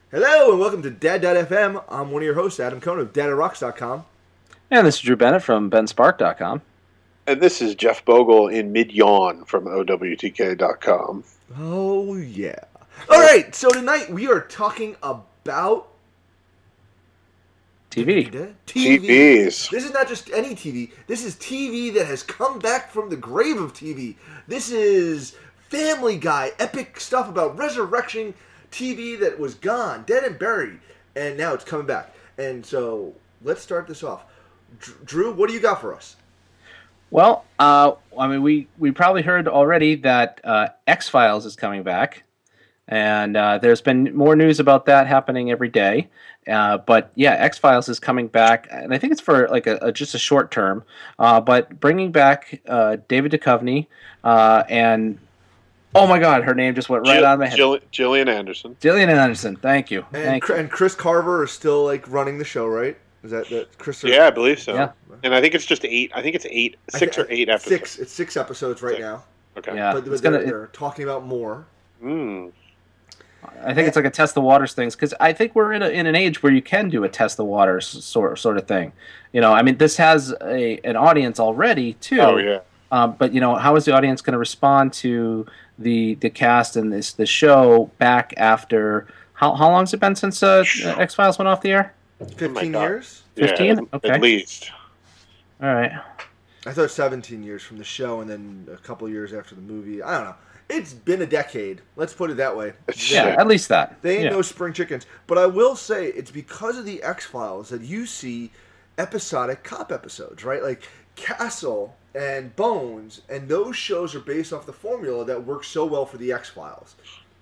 Hello and welcome to Dad.fm. I'm one of your hosts, Adam Cohn of DadRocks.com. And this is Drew Bennett from BenSpark.com. And this is Jeff Bogle in mid-yawn from OWTK.com. Oh, yeah. All right, so tonight we are talking about... TV. TVs. This is not just any TV. This is TV that has come back from the grave of TV. This is Family Guy, epic stuff about resurrection TV that was gone, dead and buried, and now it's coming back. And so let's start this off. Drew, what do you got for us? Well, we probably heard already that X-Files is coming back, and there's been more news about that happening every day. But yeah, X-Files is coming back, and I think it's for like just a short term. But bringing back David Duchovny and oh my God, her name just went right out of my head. Gillian Anderson. Gillian Anderson, thank you. And Chris Carver is still like running the show, right? Is that Chris? Yeah, I believe so. Yeah. And I think it's just 8. I think it's 6 or 8 episodes. It's 6 episodes right now. Okay. Yeah, But they're talking about more. I think it's like a test the waters things, because I think we're in an age where you can do a test the waters sort of thing. You know, I mean, this has an audience already too. Oh yeah. But you know, how is the audience going to respond to the cast and the show back after how long has it been since X-Files went off the air? 15 years? 15? Yeah, Okay. at least. All right. I thought 17 years from the show and then a couple years after the movie. I don't know. It's been a decade. Let's put it that way. Yeah, at least that. They ain't no spring chickens. But I will say it's because of the X-Files that you see episodic cop episodes, right? Like Castle and Bones, and those shows are based off the formula that works so well for the X-Files.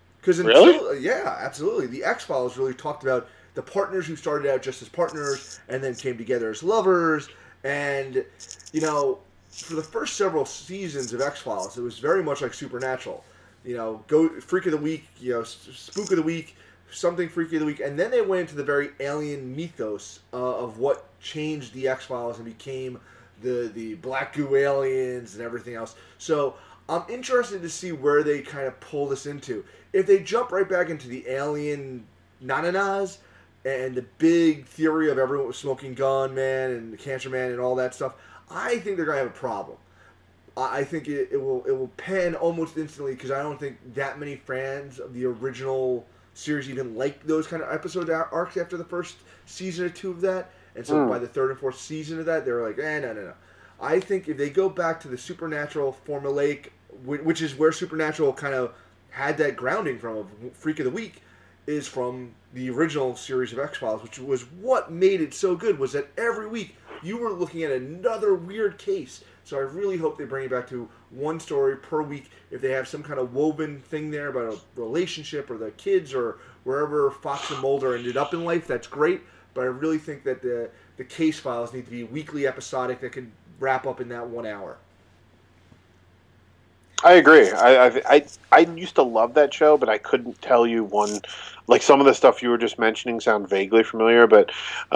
Really? Yeah, absolutely. The X-Files really talked about the partners who started out just as partners and then came together as lovers. And, you know, for the first several seasons of X-Files, it was very much like Supernatural. You know, Freak of the Week, you know, Spook of the Week, something Freaky of the Week. And then they went into the very alien mythos of what changed the X-Files and became the black goo aliens and everything else. So I'm interested to see where they kind of pull this into. If they jump right back into the alien nananas and the big theory of everyone was smoking gun man and the cancer man and all that stuff, I think they're going to have a problem. I think it will pan almost instantly because I don't think that many fans of the original series even like those kind of episode arcs after the first season or two of that. And so by the third and fourth season of that, they were like, no. I think if they go back to the Supernatural formulaic, which is where Supernatural kind of had that grounding from of Freak of the Week, is from the original series of X-Files, which was what made it so good, was that every week you were looking at another weird case. So I really hope they bring it back to one story per week. If they have some kind of woven thing there about a relationship or the kids or wherever Fox and Mulder ended up in life, that's great. But I really think that the case files need to be weekly episodic that can wrap up in that 1 hour. I agree. I used to love that show, but I couldn't tell you one. Like some of the stuff you were just mentioning sound vaguely familiar, but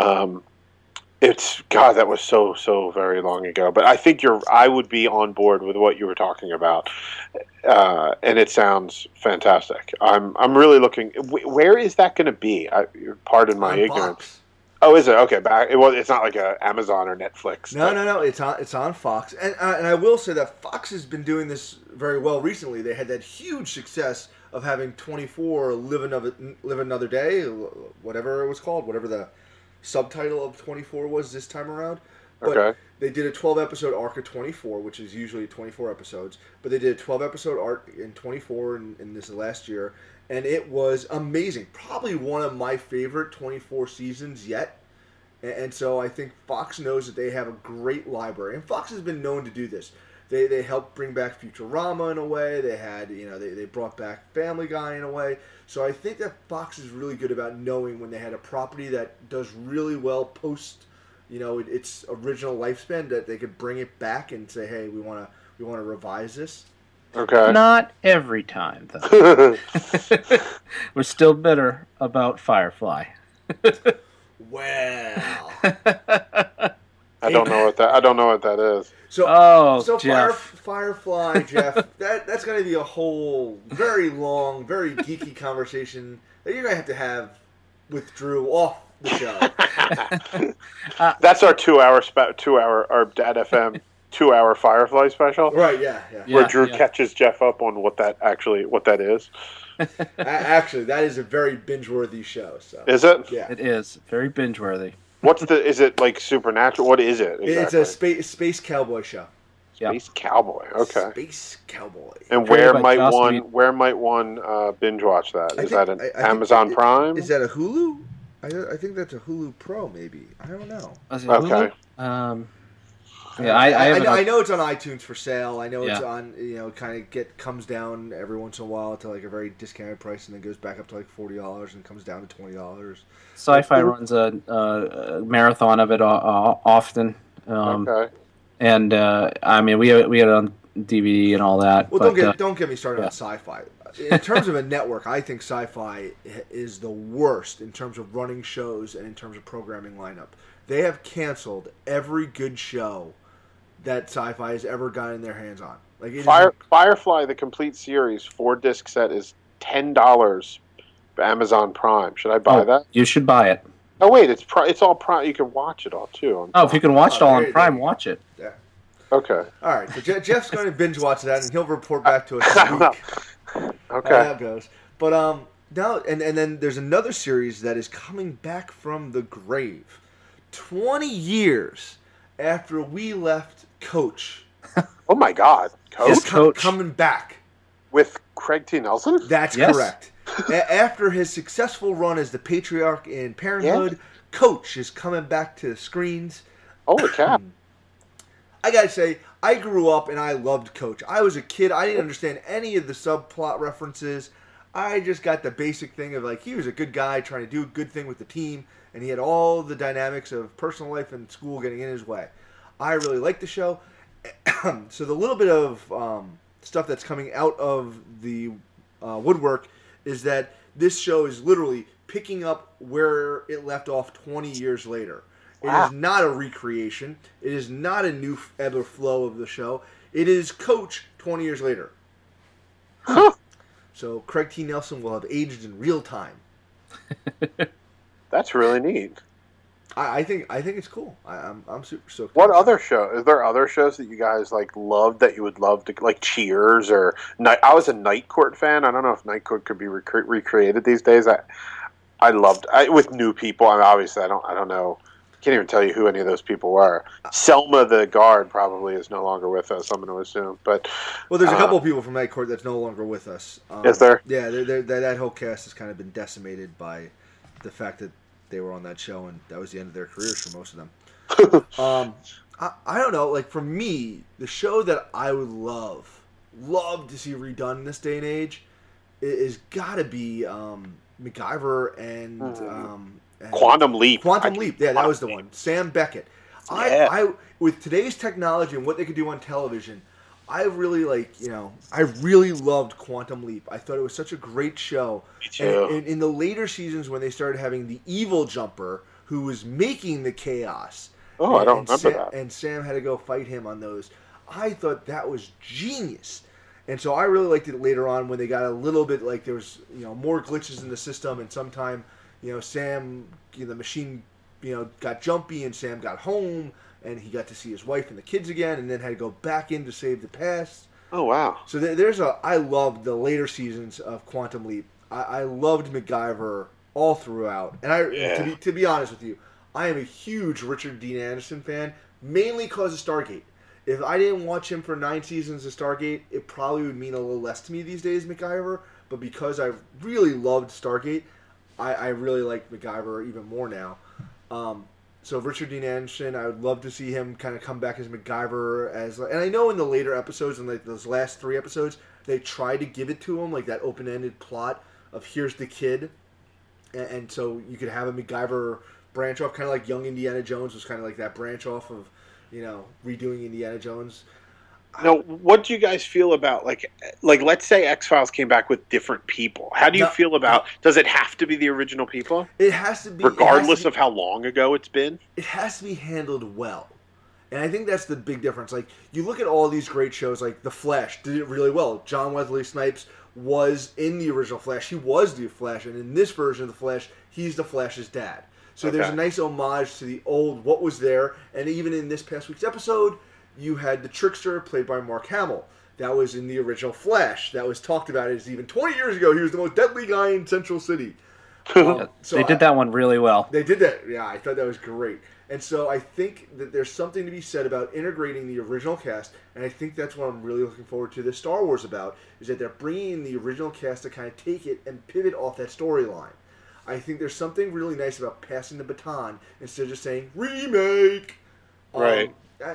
it's God, that was so very long ago. But I think I would be on board with what you were talking about, and it sounds fantastic. I'm really looking. Where is that going to be? Pardon my ignorance. Fox. Oh, is it? Okay, it's not like a Amazon or Netflix. No. It's on Fox, and I will say that Fox has been doing this very well recently. They had that huge success of having 24 live another day, whatever it was called, whatever the subtitle of 24 was this time around. But Okay. they did a 12-episode arc of 24, which is usually 24 episodes. But they did a 12-episode arc in 24 in this last year. And it was amazing. Probably one of my favorite 24 seasons yet. And so I think Fox knows that they have a great library. And Fox has been known to do this. They helped bring back Futurama in a way. They had, they brought back Family Guy in a way. So I think that Fox is really good about knowing when they had a property that does really well post, its original lifespan, that they could bring it back and say, hey, we want to revise this. Okay. Not every time, though. We're still bitter about Firefly. Well, I don't know what that is. So Jeff. Firefly, Jeff. That's going to be a whole very long, very geeky conversation that you're going to have withdrew off the show. That's our 2-hour our Dad FM 2-hour Firefly special. Right? Yeah. Where Drew catches Jeff up on what that is. Actually, that is a very binge-worthy show. So. Is it? Yeah, it is very binge-worthy. Is it like Supernatural? What is it exactly? It's a space cowboy show. Space Cowboy. Okay. Space Cowboy. And where might one binge watch that? Is that an Amazon Prime? Is that a Hulu? I think that's a Hulu Pro, maybe. I don't know. Okay. I know it's on iTunes for sale. I know it's on, kind of comes down every once in a while to like a very discounted price, and then goes back up to like $40 and comes down to $20. Sci-Fi runs a marathon of it often. Okay. And we had it on DVD and all that. Well, don't get me started on Sci-Fi. In terms of a network, I think Sci-Fi is the worst in terms of running shows and in terms of programming lineup. They have canceled every good show that Sci-Fi has ever gotten their hands on. Like Firefly, the complete series, 4-disc set is $10 for Amazon Prime. Should I buy that? You should buy it. Oh wait, it's all Prime. You can watch it all too. If you can watch it all on Prime, watch it. Yeah. Okay. All right. So Jeff's going to binge watch that, and he'll report back to us in a week. Okay. How that goes. But now and then there's another series that is coming back from the grave, 20 years after we left Coach. Oh my God, Coach! Coach coming back with Craig T. Nelson. That's correct. After his successful run as the Patriarch in Parenthood, Coach is coming back to the screens. Holy cow! I gotta say, I grew up and I loved Coach. I was a kid. I didn't understand any of the subplot references. I just got the basic thing of like he was a good guy trying to do a good thing with the team, and he had all the dynamics of personal life and school getting in his way. I really liked the show. So the little bit of stuff that's coming out of the woodwork is that this show is literally picking up where it left off 20 years later. Wow. It is not a recreation. It is not a new ebb or flow of the show. It is Coach 20 years later. Huh. So Craig T. Nelson will have aged in real time. That's really neat. I think it's cool. I'm super stoked. What other show? Is there other shows that you guys like loved that you would love to like Cheers or Night? I was a Night Court fan. I don't know if Night Court could be recreated these days. I loved with new people. I mean, obviously I don't know. Can't even tell you who any of those people were. Selma the guard probably is no longer with us, I'm going to assume. But there's a couple of people from Night Court that's no longer with us. Is there? Yeah, that whole cast has kind of been decimated by the fact that they were on that show, and that was the end of their careers for most of them. I don't know. Like for me, the show that I would love to see redone in this day and age is got to be MacGyver and Quantum Leap. Quantum Leap. Yeah, that was the one. Sam Beckett. Yeah. I with today's technology and what they could do on television, I really I really loved Quantum Leap. I thought it was such a great show. Me too. And in the later seasons when they started having the evil jumper who was making the chaos. Oh, I don't remember that. And Sam had to go fight him on those. I thought that was genius. And so I really liked it later on when they got a little bit like there was, more glitches in the system, and sometime, Sam, the machine, got jumpy, and Sam got home, and he got to see his wife and the kids again, and then had to go back in to save the past. Oh, wow. So I loved the later seasons of Quantum Leap. I loved MacGyver all throughout. And to be honest with you, I am a huge Richard Dean Anderson fan, mainly because of Stargate. If I didn't watch him for 9 seasons of Stargate, it probably would mean a little less to me these days, MacGyver. But because I really loved Stargate, I really like MacGyver even more now. So Richard Dean Anderson, I would love to see him kind of come back as MacGyver. And I know in the later episodes, in like those last 3 episodes, they tried to give it to him, like that open-ended plot of here's the kid. And so you could have a MacGyver branch off, kind of like Young Indiana Jones was kind of like that branch off of, redoing Indiana Jones. Now, what do you guys feel about, like let's say X-Files came back with different people. How do you feel about, does it have to be the original people? It has to be. Regardless of how long ago it's been? It has to be handled well. And I think that's the big difference. Like, you look at all these great shows, like The Flash did it really well. John Wesley Snipes was in the original Flash. He was the Flash, and in this version of the Flash, he's the Flash's dad. So there's a nice homage to the old, what was there. And even in this past week's episode, you had the Trickster, played by Mark Hamill. That was in the original Flash. That was talked about as even 20 years ago. He was the most deadly guy in Central City. So they did that one really well. They did that. Yeah, I thought that was great. And so I think that there's something to be said about integrating the original cast, and I think that's what I'm really looking forward to this Star Wars about, is that they're bringing in the original cast to kind of take it and pivot off that storyline. I think there's something really nice about passing the baton instead of just saying, remake! Right.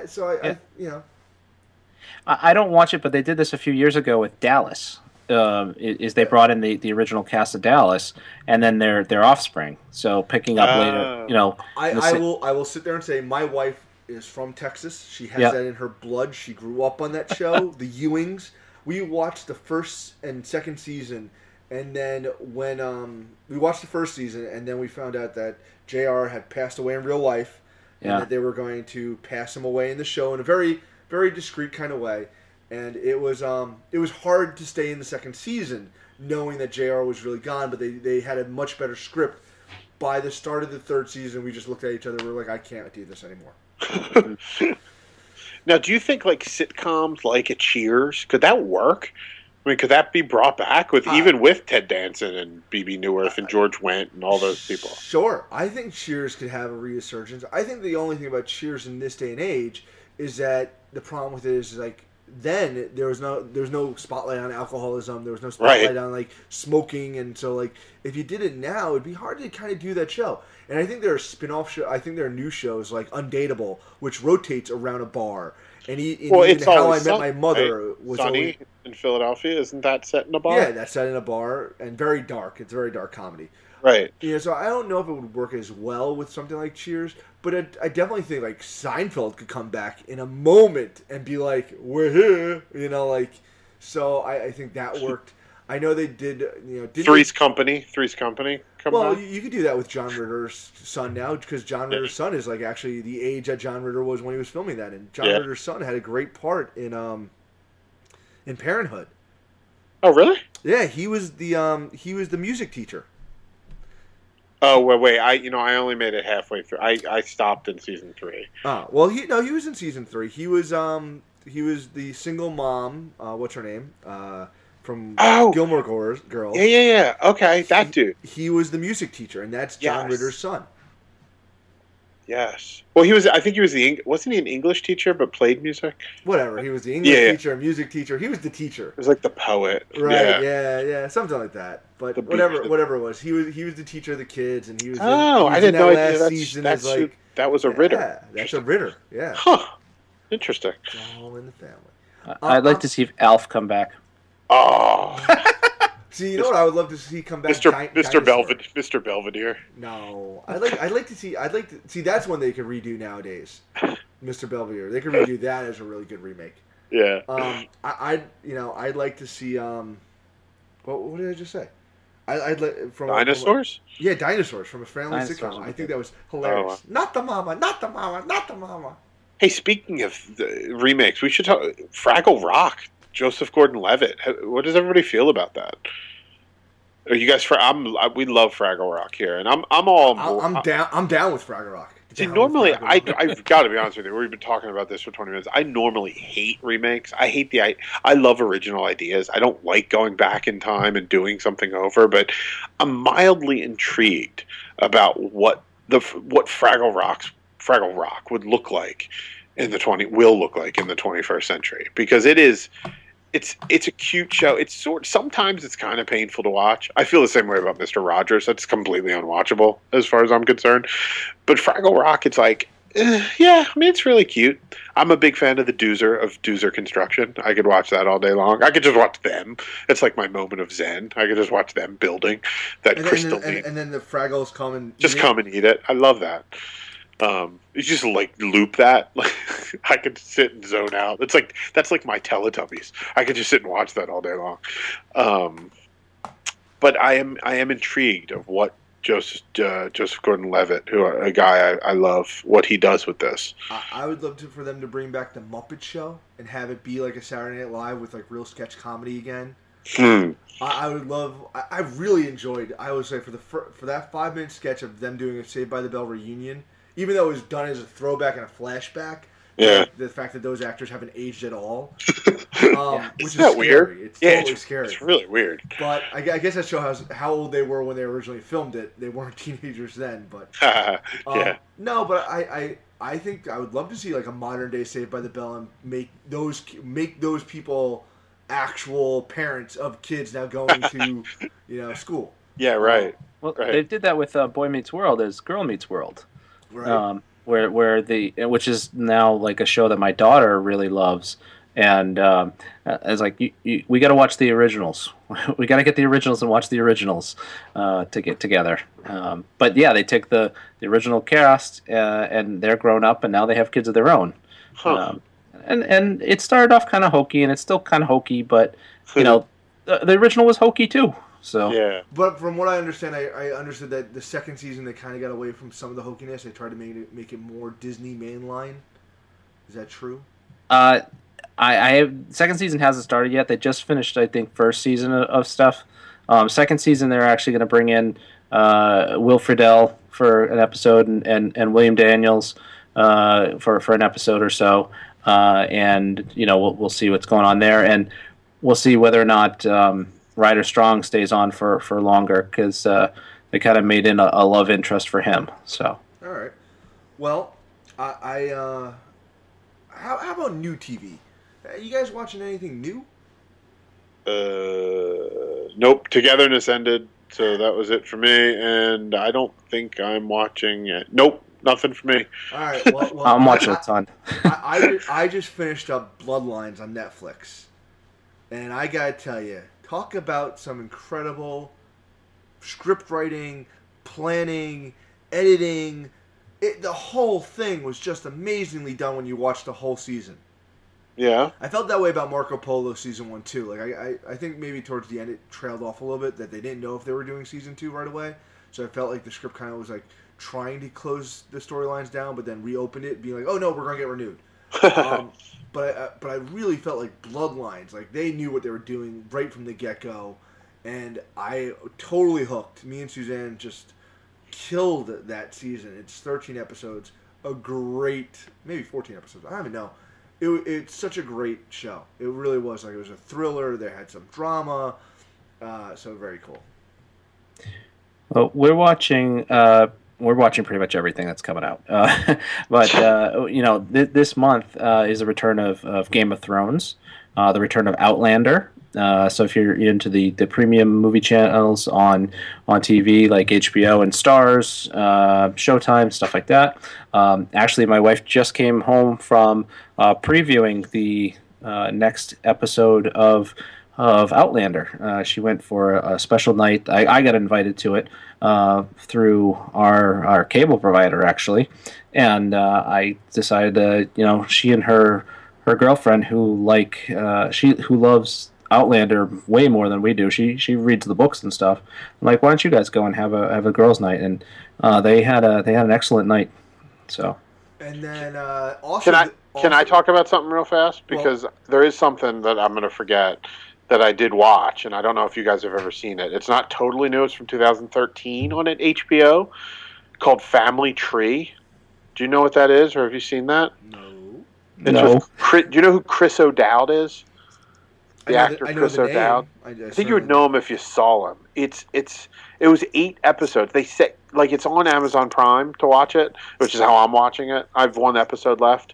I don't watch it, but they did this a few years ago with Dallas. Is they brought in the original cast of Dallas and then their offspring. So picking up later, I will sit there and say my wife is from Texas. She has that in her blood. She grew up on that show, The Ewings. We watched the first and second season, and then when we watched the first season, and then we found out that JR had passed away in real life, and that they were going to pass him away in the show in a very, very discreet kind of way. And it was hard to stay in the second season, knowing that JR was really gone. But they had a much better script. By the start of the third season, we just looked at each other. We were like, I can't do this anymore. Now, do you think like sitcoms like a Cheers, could that work? I mean, could that be brought back even with Ted Danson and B.B. Newirth and George Wendt and all those people? Sure, I think Cheers could have a resurgence. I think the only thing about Cheers in this day and age is that the problem with it is like. Then there was no spotlight on alcoholism. There was no spotlight on like smoking, and so like if you did it now, it'd be hard to kind of do that show. And I think there are spin-off shows. I think there are new shows like Undateable, which rotates around a bar. And it's How I Met My Mother was Sunny in Philadelphia. Isn't that set in a bar? Yeah, that's set in a bar and very dark. It's a very dark comedy. Right. So I don't know if it would work as well with something like Cheers, but I definitely think like Seinfeld could come back in a moment and be like, "We're here," So I think that worked. I know they did. Three's Company. Well, you could do that with John Ritter's son now, because John Ritter's son is like actually the age that John Ritter was when he was filming that, and John Ritter's son had a great part in Parenthood. Oh, really? Yeah, he was the music teacher. Oh, wait! I only made it halfway through. I stopped in season 3. Oh, well, he was in season 3. He was the single mom. What's her name? From Gilmore Girls. Yeah. Okay, that dude. He was the music teacher, and that's John Ritter's son. Yes. Well, I think he was wasn't he an English teacher but played music? Whatever. He was the English teacher, music teacher. He was the teacher. It was like the poet. Right. Yeah. Something like that. But whatever it was, he was the teacher of the kids, and he was. I didn't know last season that was a Ritter. Yeah, that's a Ritter. Yeah. Huh. Interesting. It's all in the family. I'd like to see if Alf come back. Oh. See, you know what I would love to see come back? Mr. Belvedere. No, I'd like to see. That's one they could redo nowadays. Mr. Belvedere. They could redo that as a really good remake. Yeah. I'd like to see. What did I just say? I'd like from dinosaurs. Dinosaurs from a family sitcom. I think that was hilarious. Oh, wow. Not the mama. Not the mama. Not the mama. Hey, speaking of the remakes, we should talk Fraggle Rock. Joseph Gordon-Levitt. What does everybody feel about that? Are you guys? We love Fraggle Rock here, and I'm down. I'm down with Fraggle Rock. See, normally I've got to be honest with you. We've been talking about this for 20 minutes. I normally hate remakes. I love original ideas. I don't like going back in time and doing something over. But I'm mildly intrigued about what Fraggle Rock would look like in the 21st century, because it's a cute show. Sometimes it's kind of painful to watch. I feel the same way about Mr. Rogers. That's completely unwatchable as far as I'm concerned. But Fraggle Rock, it's like, it's really cute. I'm a big fan of the Doozer Construction. I could watch that all day long. I could just watch them. It's like my moment of zen. I could just watch them building that crystal. And then the Fraggles come and come and eat it. I love that. You just like loop that. I could sit and zone out. That's like my Teletubbies. I could just sit and watch that all day long. But I am intrigued of what Joseph Gordon-Levitt, a guy I love what he does with this. I would love for them to bring back the Muppet Show and have it be like a Saturday Night Live with like real sketch comedy again. I would love. I really enjoyed. I would say for that 5-minute sketch of them doing a Saved by the Bell reunion, even though it was done as a throwback and a flashback. Yeah. The fact that those actors haven't aged at all, which is scary. Weird? It's totally it's scary. It's really weird. But I guess that shows how old they were when they originally filmed it. They weren't teenagers then, but yeah. No, but I think I would love to see like a modern day Saved by the Bell and make those people actual parents of kids now going to school. Yeah, right. Well, right. They did that with Boy Meets World as Girl Meets World. Right. Which is now like a show that my daughter really loves, and it's like we got to watch the originals. We got to get the originals and watch the originals to get together. But yeah, they took the original cast and they're grown up, and now they have kids of their own. And it started off kind of hokey, and it's still kind of hokey, but the original was hokey too. So yeah. But from what I understand, I understood that the second season they kind of got away from some of the hokiness. They tried to make it more Disney mainline. Is that true? I have second season hasn't started yet. They just finished, I think, first season of stuff. Second season they're actually going to bring in Will Friedle for an episode and William Daniels for an episode or so. And we'll see what's going on there, and we'll see whether or not Ryder Strong stays on for longer, because they kind of made in a love interest for him. So all right, well, how about new TV? You guys watching anything new? Nope. Togetherness ended, so that was it for me, and I don't think I'm watching it. Nope, nothing for me. All right, well I'm watching a ton. I just finished up Bloodlines on Netflix, and I gotta tell you, talk about some incredible script writing, planning, editing. The whole thing was just amazingly done when you watch the whole season. Yeah. I felt that way about Marco Polo season 1 too. Like I think maybe towards the end it trailed off a little bit, that they didn't know if they were doing season 2 right away. So I felt like the script kind of was like trying to close the storylines down, but then reopened it, being like, "Oh no, we're gonna get renewed." But I really felt like Bloodlines, like they knew what they were doing right from the get go, and I totally hooked. Me and Suzanne just killed that season. It's 13 episodes, maybe 14 episodes. I don't even know. It's such a great show. It really was. Like, it was a thriller. They had some drama. So very cool. Well, we're watching pretty much everything that's coming out. But this month is the return of Game of Thrones, the return of Outlander. So if you're into the premium movie channels on TV like HBO and Starz, Showtime, stuff like that. Actually, my wife just came home from previewing the next episode of Outlander. She went for a special night. I got invited to it through our cable provider, actually, and I decided she and her girlfriend who loves Outlander way more than we do. She reads the books and stuff. I'm like, why don't you guys go and have a girls' night? And they had an excellent night. So. And then also, can I talk about something real fast? Because there is something that I'm going to forget that I did watch, and I don't know if you guys have ever seen it. It's not totally new. It's from 2013 on HBO, called Family Tree. Do you know what that is, or have you seen that? No. No. Do you know who Chris O'Dowd is? The actor Chris O'Dowd. I think you would know him if you saw him. It was 8 episodes. They say it's on Amazon Prime to watch it, which is how I'm watching it. I have 1 episode left.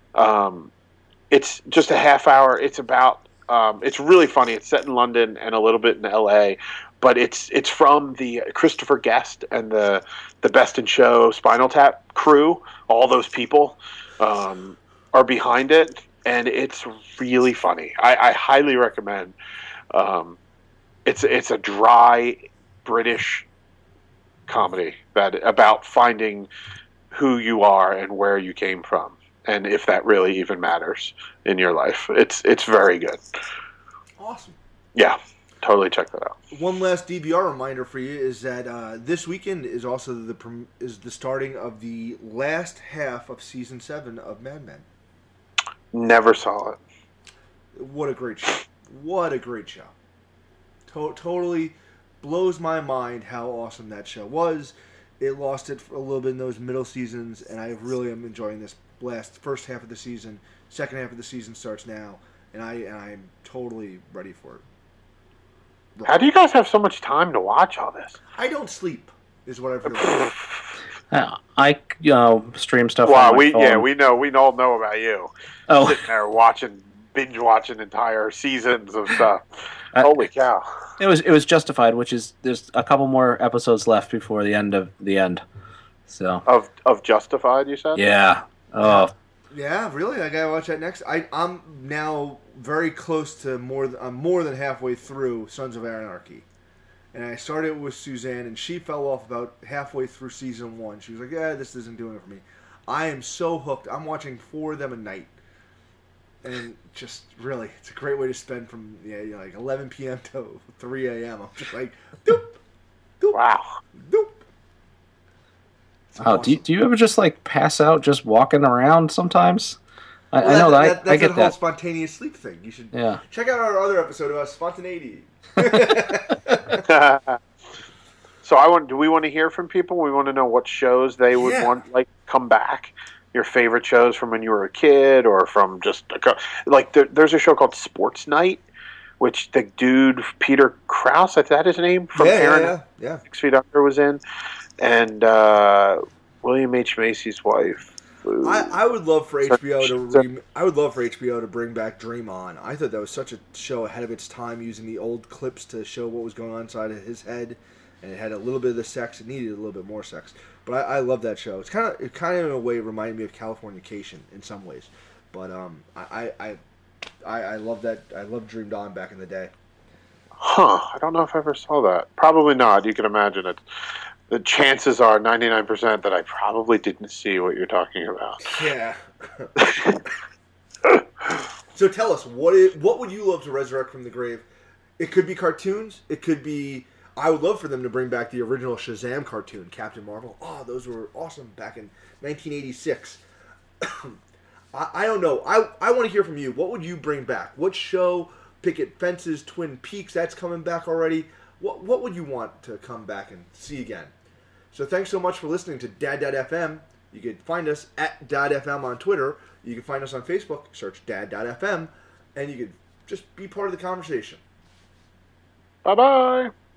It's just a half hour. It's about. It's really funny. It's set in London and a little bit in L.A., but it's from the Christopher Guest and the Best in Show Spinal Tap crew. All those people are behind it. And it's really funny. I highly recommend. It's a dry British comedy about finding who you are and where you came from, and if that really even matters in your life. It's very good. Awesome. Yeah. totally check that out. One last DVR reminder for you is that this weekend is also the starting of the last half of season 7 of Mad Men. Never saw it. What a great show! What a great show! Totally blows my mind how awesome that show was. It lost it for a little bit in those middle seasons, and I really am enjoying this first half of the season. Second half of the season starts now, and I'm totally ready for it. How do you guys have so much time to watch all this? I don't sleep, is what I've realized. I stream stuff. Wow, on my phone. we all know about you. Oh, Sitting there binge watching entire seasons of stuff. Holy cow! It was Justified, which is there's a couple more episodes left before the end of the end. So of Justified, you said? Yeah. Oh. Yeah, really? I gotta watch that next. I'm now very close to I'm more than halfway through Sons of Anarchy. And I started with Suzanne, and she fell off about halfway through season 1. She was like, yeah, this isn't doing it for me. I am so hooked. I'm watching 4 of them a night. And just, really, it's a great way to spend from like 11 p.m. to 3 a.m. I'm just like, doop, doop, wow. doop. Oh, awesome. do you ever just like pass out just walking around sometimes? I know that. That's I get that whole that. spontaneous sleep thing. You should check out our other episode about spontaneity. So do we want to hear from people? We want to know what shows they would want come back. Your favorite shows from when you were a kid, or from just there's a show called Sports Night, which the dude Peter Krause, is that his name, from Aaron 6 Feet Under was in, and William H. Macy's wife. I would love for HBO to bring back Dream On. I thought that was such a show ahead of its time, using the old clips to show what was going on inside of his head, and it had a little bit of the sex. It needed a little bit more sex, but I love that show. It kind of in a way reminded me of Californication in some ways, but I love that. I loved Dream On back in the day. Huh? I don't know if I ever saw that. Probably not. You can imagine it. The chances are 99% that I probably didn't see what you're talking about. Yeah. So tell us, what would you love to resurrect from the grave? It could be cartoons. It could be... I would love for them to bring back the original Shazam cartoon, Captain Marvel. Oh, those were awesome back in 1986. I don't know. I want to hear from you. What would you bring back? What show? Picket Fences, Twin Peaks, that's coming back already. What would you want to come back and see again? So thanks so much for listening to Dad.fm. You can find us at Dad.fm on Twitter. You can find us on Facebook. Search Dad.fm. And you can just be part of the conversation. Bye-bye.